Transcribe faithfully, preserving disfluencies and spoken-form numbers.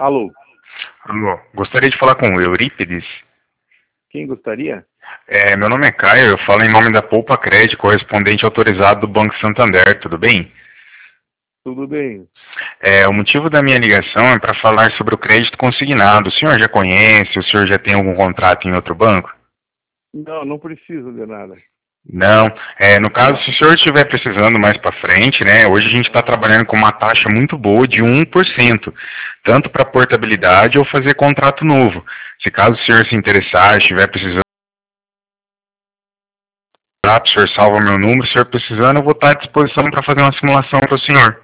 Alô, Alô, gostaria de falar com o Eurípides. quem gostaria? É, meu nome é Caio, eu falo em nome da Poupa Crédito, correspondente autorizado do Banco Santander, tudo bem? Tudo bem? É, o motivo da minha ligação é para falar sobre o crédito consignado. O senhor já conhece, o senhor já tem algum contrato em outro banco? Não, não preciso de nada. Não, é, no caso, Não. se o senhor estiver precisando mais para frente, né, hoje a gente está trabalhando com uma taxa muito boa de um por cento, tanto para portabilidade ou fazer contrato novo. Se caso o senhor se interessar, estiver precisando, o senhor salva meu número, se o senhor precisando, eu vou estar à disposição para fazer uma simulação para o senhor.